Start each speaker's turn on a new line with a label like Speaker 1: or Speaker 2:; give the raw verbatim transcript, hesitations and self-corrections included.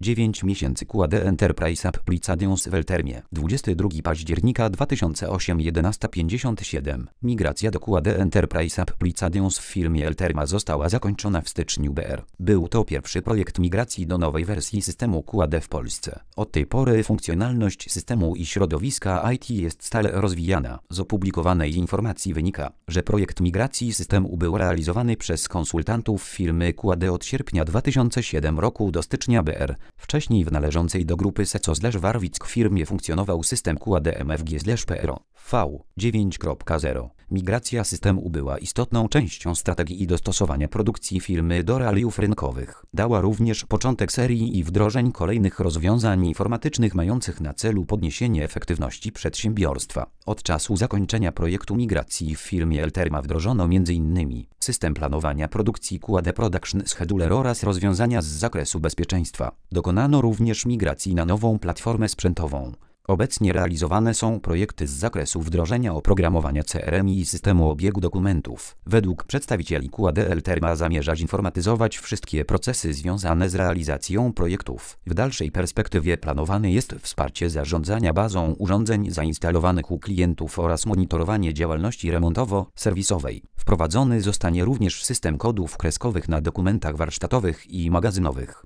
Speaker 1: dziewięć miesięcy Q A D Enterprise Applications w Eltermie. dwudziestego drugiego października dwa tysiące ósmego jedenaście pięćdziesiąt siedem. Migracja do Q A D Enterprise Applications w firmie Elterma została zakończona w styczniu B R. Był to pierwszy projekt migracji do nowej wersji systemu Q A D w Polsce. Od tej pory funkcjonalność systemu i środowiska I T jest stale rozwijana. Z opublikowanej informacji wynika, że projekt migracji systemu był realizowany przez konsultantów firmy Q A D od sierpnia dwa tysiące siódmego roku do stycznia B R. Wcześniej w należącej do grupy Seco/Warwick firmie funkcjonował system Q A D M F G/P R O V dziewięć kropka zero. Migracja systemu była istotną częścią strategii i dostosowania produkcji firmy do realiów rynkowych. Dała również początek serii i wdrożeń kolejnych rozwiązań informatycznych mających na celu podniesienie efektywności przedsiębiorstwa. Od czasu zakończenia projektu migracji w firmie Elterma wdrożono m in system planowania produkcji Q A D Production Scheduler oraz rozwiązania z zakresu bezpieczeństwa. Dokonano również migracji na nową platformę sprzętową. Obecnie realizowane są projekty z zakresu wdrożenia oprogramowania C R M i systemu obiegu dokumentów. Według przedstawicieli Q A D Elterma zamierza zinformatyzować wszystkie procesy związane z realizacją projektów. W dalszej perspektywie planowane jest wsparcie zarządzania bazą urządzeń zainstalowanych u klientów oraz monitorowanie działalności remontowo-serwisowej. Wprowadzony zostanie również system kodów kreskowych na dokumentach warsztatowych i magazynowych.